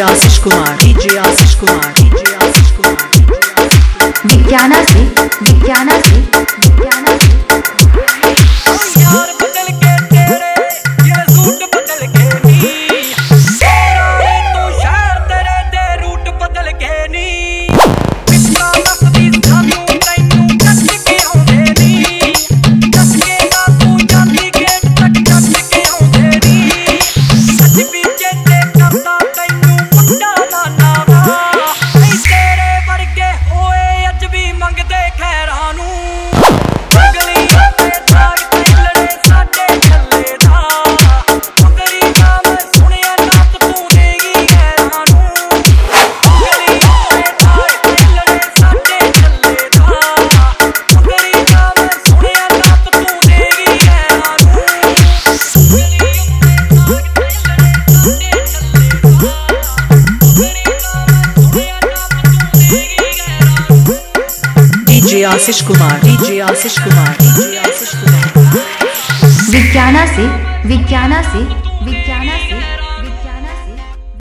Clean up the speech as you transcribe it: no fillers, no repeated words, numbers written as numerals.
Ashish Kumar, DJ Ashish Kumar, DJ Ashish Kumar, विज्ञाना से यार बदल के तेरे ये सूट बदल के नी तेरा रे तू शहर तेरे दे रूट बदल के नी पिछला लफदी सानू तैनू कट के आउंदे नी कट के ना तू जांदी गेट तक कट के आउंदे नी सच पीछे ते करदा तैनू मुंडा दा नावा नहीं तेरे वर्गे होए अज भी मंगदे खैरां नू DJ Ashish Kumar, DJ Ashish Kumar, DJ Ashish Kumar, विज्ञाना से